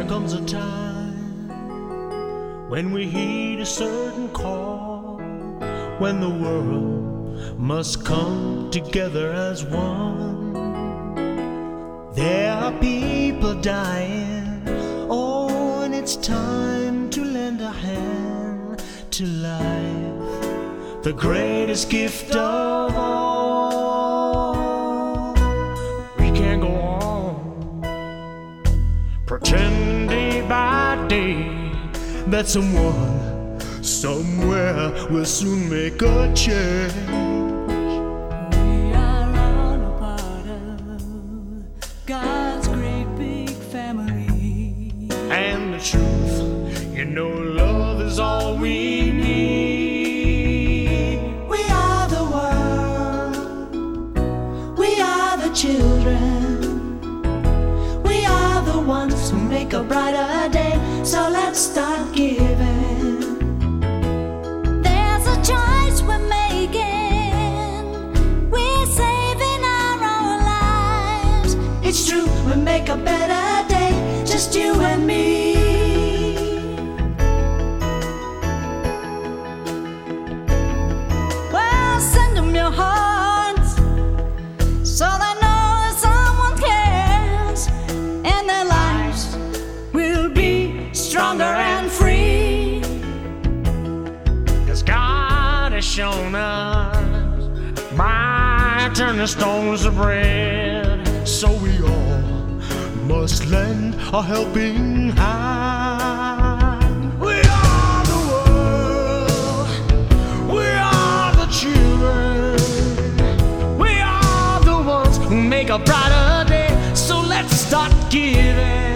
There comes a time when we heed a certain call, when the world must come together as one. There are people dying, oh, and it's time to lend a hand to life, the greatest gift of all. We can't go on pretending day by day that someone somewhere will soon make a change. We are all a part of God's great big family. And the truth, you know, love is all we need. We are the world. We are the children. We are the ones who make a brighter day. So let's start giving. There's a choice we're making. We're saving our own lives. It's true, we make a better day, just you and me. Well, send them your hearts so they know that someone cares, and their lives will be stronger and free. 'Cause God has shown us by turning stones to bread, so we all must lend a helping hand. We are the world, we are the children, we are the ones who make a brighter day. So let's start giving.